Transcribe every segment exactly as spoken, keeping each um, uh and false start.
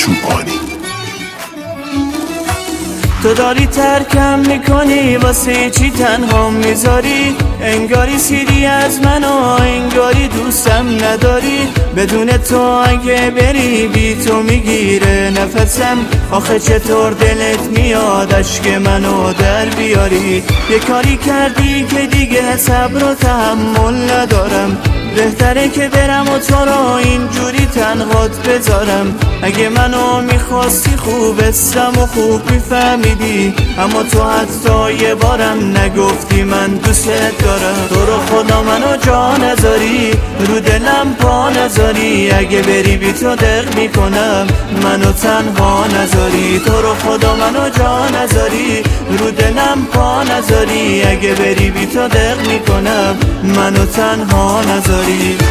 چوپانی. تو داری ترکم میکنی واسه چی تنها میذاری؟ انگاری سیری از من و انگاری دوستم نداری. بدون تو اگه بری بی تو میگیره نفسم. آخه چطور دلت میاد اشک منو در بیاری؟ یه کاری کردی که دیگه صبر و تحمل ندارم. بهتره که برم و تو رو اینجوری تنهات بذارم. اگه منو میخواستی خوب اسم و خوب میفهمیدی، اما تو حتی یه بارم نگفتی من دوست دارم. تو رو خدا منو جا نذاری، رو دلم پا نذاری. اگه بری بی تو دق میکنم، منو تنها نذاری. تو رو خدا منو جا نذاری، رو دلم پا نذاری. اگه بری بی تو دق میکنم، منو تنها نذاری.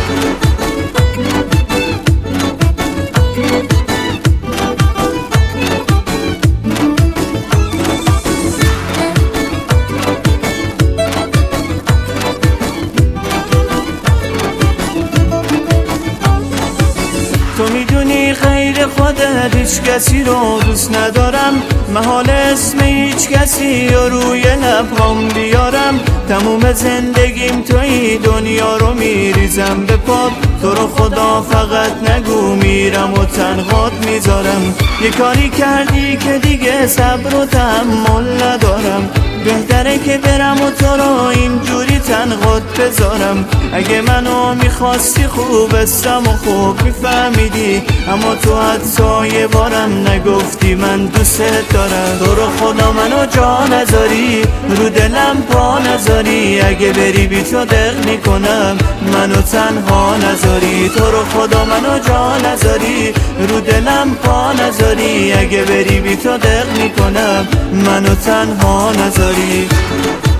تو میدونی غیر خودت هیچ کسی رو دوست ندارم. محال اسم هیچ کسی رو روی لبهام بیارم. تموم زندگیم توی دنیا رو میریزم به پات. تو رو خدا فقط نگو میرم و تنهات میذارم. یه کاری کردی که دیگه صبر و تحمل ندارم. بهتره که برم و تو رو اینجوری تنهات بذارم. اگه منو میخواستی خوب اسم و خوب میفهمیدی، اما تو حتی یه بارم نگفتی من دوست دارم. تو رو خدا منو جا نذاری، رو دلم پا نذاری. اگه بری بی تو دق میکنم، منو تنها نذاری. تو رو خدا منو جا نذاری، رو دلم پا نذاری. اگه بری بی تو دق میکنم، منو تنها نذاری.